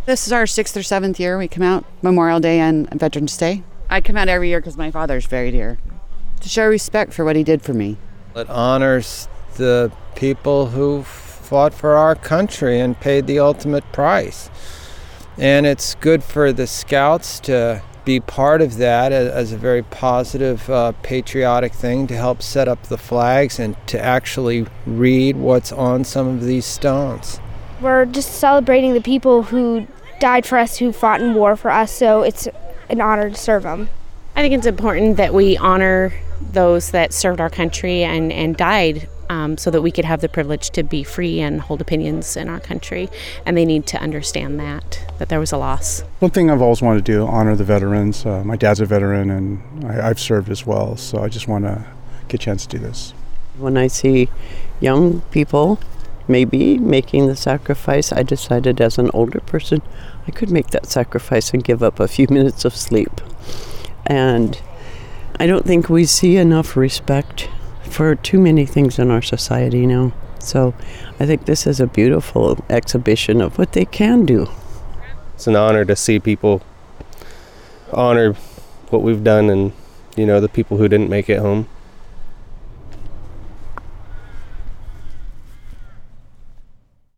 This is our 6th or 7th year. We come out Memorial Day and Veterans Day. I come out every year because my father's buried here, to show respect for what he did for me. It honors the people who fought for our country and paid the ultimate price. And it's good for the Scouts to be part of that as a very positive, patriotic thing, to help set up the flags and to actually read what's on some of these stones. We're just celebrating the people who died for us, who fought in war for us, so it's an honor to serve them. I think it's important that we honor those that served our country and died so that we could have the privilege to be free and hold opinions in our country. And they need to understand that there was a loss. One thing I've always wanted to do, honor the veterans. My dad's a veteran and I've served as well, so I just want to get a chance to do this. When I see young people maybe making the sacrifice, I decided as an older person I could make that sacrifice and give up a few minutes of sleep. And I don't think we see enough respect for too many things in our society now. So I think this is a beautiful exhibition of what they can do. It's an honor to see people honor what we've done and, the people who didn't make it home.